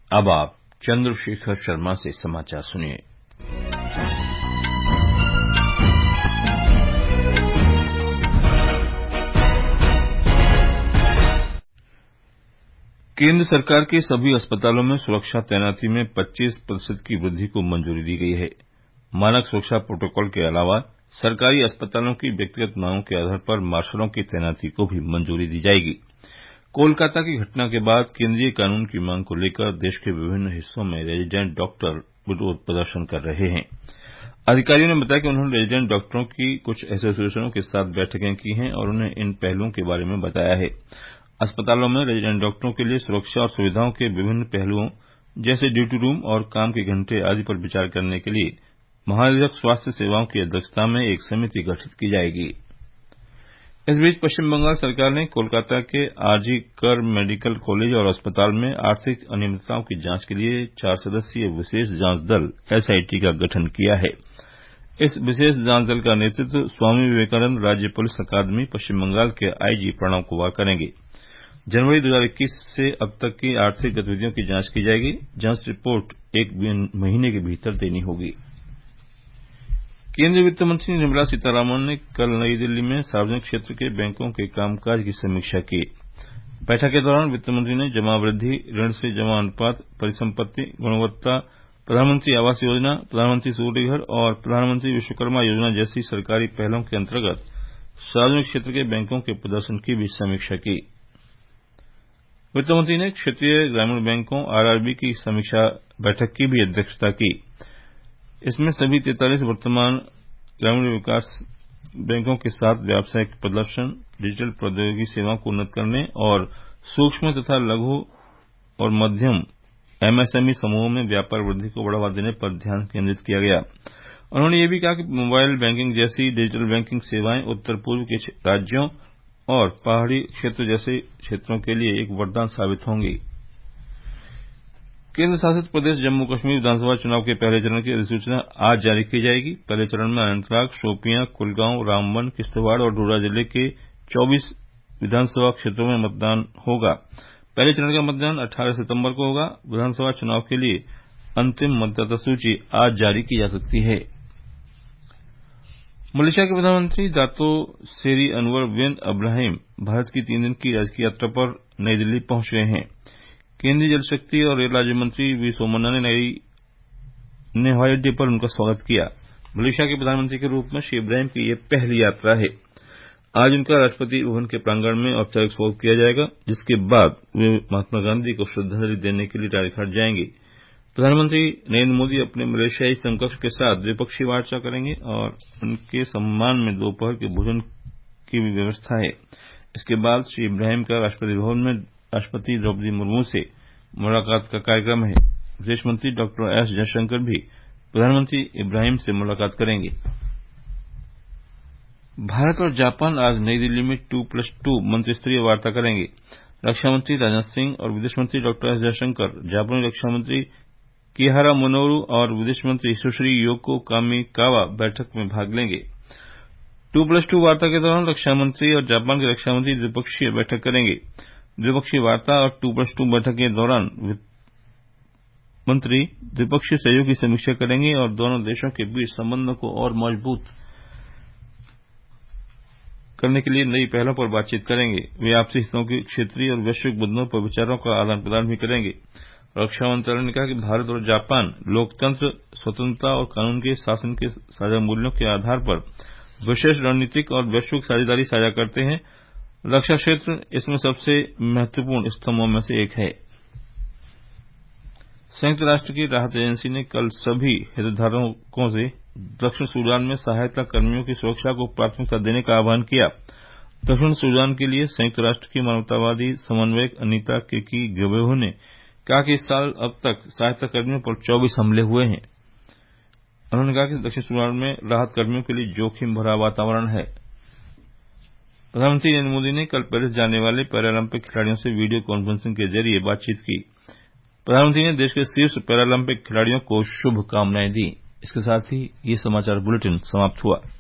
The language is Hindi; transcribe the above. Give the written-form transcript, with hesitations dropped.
अब आप चंद्रशेखर शर्मा से समाचार सुनिए। केंद्र सरकार के सभी अस्पतालों में सुरक्षा तैनाती में 25% की वृद्धि को मंजूरी दी गई है। मानक सुरक्षा प्रोटोकॉल के अलावा सरकारी अस्पतालों की व्यक्तिगत मांगों के आधार पर मार्शलों की तैनाती को भी मंजूरी दी जाएगी। कोलकाता की घटना के बाद केंद्रीय कानून की मांग को लेकर देश के विभिन्न हिस्सों में रेजिडेंट डॉक्टर विरोध प्रदर्शन कर रहे हैं। अधिकारियों ने बताया कि उन्होंने रेजिडेंट डॉक्टरों की कुछ एसोसिएशनों के साथ बैठकें की हैं और उन्हें इन पहलुओं के बारे में बताया है। अस्पतालों में रेजिडेंट डॉक्टरों के लिए सुरक्षा और सुविधाओं के विभिन्न पहलुओं जैसे ड्यूटी रूम और काम के घंटे आदि पर विचार करने के लिए महानिदेशक स्वास्थ्य सेवाओं की अध्यक्षता में एक समिति गठित की जाएगी। इस बीच पश्चिम बंगाल सरकार ने कोलकाता के आरजी कर मेडिकल कॉलेज और अस्पताल में आर्थिक अनियमितताओं की जांच के लिए 4 सदस्यीय विशेष जांच दल एसआईटी का गठन किया है। इस विशेष जांच दल का नेतृत्व स्वामी विवेकानंद राज्य पुलिस अकादमी पश्चिम बंगाल के आईजी प्रणव कुमार करेंगे। जनवरी 2021 से अब तक की आर्थिक गतिविधियों की जांच की जाएगी। जांच रिपोर्ट 1 महीने के भीतर देनी होगी। केंद्रीय वित्त मंत्री निर्मला सीतारामन ने कल नई दिल्ली में सार्वजनिक क्षेत्र के बैंकों के कामकाज की समीक्षा की। बैठक के दौरान वित्त मंत्री ने जमा वृद्धि, ऋण से जमा अनुपात, परिसंपत्ति गुणवत्ता, प्रधानमंत्री आवास योजना, प्रधानमंत्री सूर्य घर और प्रधानमंत्री विश्वकर्मा योजना जैसी सरकारी पहलों के अंतर्गत सार्वजनिक क्षेत्र के बैंकों के प्रदर्शन की भी समीक्षा की। वित्त मंत्री ने क्षेत्रीय ग्रामीण बैंकों आरआरबी की समीक्षा बैठक की भी अध्यक्षता की। इसमें सभी 43 वर्तमान ग्रामीण विकास बैंकों के साथ व्यावसायिक प्रदर्शन, डिजिटल प्रौद्योगिकी सेवाओं को उन्नत करने और सूक्ष्म तथा लघु और मध्यम एमएसएमई समूहों में व्यापार वृद्धि को बढ़ावा देने पर ध्यान केंद्रित किया गया। उन्होंने ये भी कहा कि मोबाइल बैंकिंग जैसी डिजिटल बैंकिंग सेवाएं उत्तर पूर्व के राज्यों और पहाड़ी क्षेत्र जैसे क्षेत्रों के लिए एक वरदान साबित होंगी। केंद्र शासित प्रदेश जम्मू कश्मीर विधानसभा चुनाव के पहले चरण की अधिसूचना आज जारी की जाएगी। पहले चरण में अनंतनाग, शोपियां, कुलगांव, रामबन, किश्तवाड़ और डोडा जिले के 24 विधानसभा क्षेत्रों में मतदान होगा। पहले चरण का मतदान 18 सितंबर को होगा। विधानसभा चुनाव के लिए अंतिम मतदाता सूची आज जारी की जा सकती है। मलेशिया के प्रधानमंत्री दातो सेरी अनवर बिन इब्राहिम भारत की 3 दिन की राजकीय यात्रा पर नई दिल्ली पहुंच गए हैं। केंद्रीय जल शक्ति और रेल राज्य मंत्री वी सोमन्ना ने हवाई अड्डे पर उनका स्वागत किया। मलेशिया के प्रधानमंत्री के रूप में श्री इब्राहिम की यह पहली यात्रा है। आज उनका राष्ट्रपति भवन के प्रांगण में औपचारिक स्वागत किया जाएगा, जिसके बाद वे महात्मा गांधी को श्रद्धांजलि देने के लिए राजघाट जाएंगे। प्रधानमंत्री नरेंद्र मोदी अपने मलेशियाई समकक्ष के साथ द्विपक्षीय वार्ता करेंगे और उनके सम्मान में दोपहर के भोजन की भी व्यवस्था है। इसके बाद श्री इब्राहिम का राष्ट्रपति भवन में राष्ट्रपति द्रौपदी मुर्मू से मुलाकात का कार्यक्रम है। विदेश मंत्री डॉक्टर एस जयशंकर भी प्रधानमंत्री इब्राहिम से मुलाकात करेंगे। भारत और जापान आज नई दिल्ली में 2+2 मंत्रिस्तरीय वार्ता करेंगे। रक्षा मंत्री राजनाथ सिंह और विदेश मंत्री डॉक्टर एस जयशंकर जापानी रक्षा मंत्री किहारा मोनोरू और विदेश मंत्री सुश्री योको कामिकावा बैठक में भाग लेंगे। 2+2 वार्ता के दौरान रक्षा मंत्री और जापान के रक्षा मंत्री द्विपक्षीय बैठक करेंगे। द्विपक्षीय वार्ता और 2+2 बैठक के दौरान मंत्री द्विपक्षीय सहयोग की समीक्षा करेंगे और दोनों देशों के बीच संबंधों को और मजबूत करने के लिए नई पहलों पर बातचीत करेंगे। वे आपसी हितों के क्षेत्रीय और वैश्विक मुद्दों पर विचारों का आदान प्रदान भी करेंगे। रक्षा मंत्रालय ने कहा कि भारत और जापान लोकतंत्र, स्वतंत्रता और कानून के शासन के साझा मूल्यों के आधार पर विशेष रणनीतिक और वैश्विक साझेदारी साझा करते हैं। रक्षा क्षेत्र इसमें सबसे महत्वपूर्ण स्तंभों में से एक है। संयुक्त राष्ट्र की राहत एजेंसी ने कल सभी हितधारकों से दक्षिण सूडान में सहायता कर्मियों की सुरक्षा को प्राथमिकता देने का आह्वान किया। दक्षिण सूडान के लिए संयुक्त राष्ट्र की मानवतावादी समन्वयक अनीता केकी गबेहो ने कहा कि इस साल अब तक सहायता कर्मियों पर 24 हमले हुए हैं। उन्होंने कहा कि दक्षिण सूडान में राहत कर्मियों के लिए जोखिम भरा वातावरण है। प्रधानमंत्री नरेंद्र मोदी ने कल पेरिस जाने वाले पैरालंपिक खिलाड़ियों से वीडियो कॉन्फ्रेंसिंग के जरिए बातचीत की। प्रधानमंत्री ने देश के शीर्ष पैरालंपिक खिलाड़ियों को शुभकामनाएं दी। इसके साथ ही ये समाचार बुलेटिन समाप्त हुआ।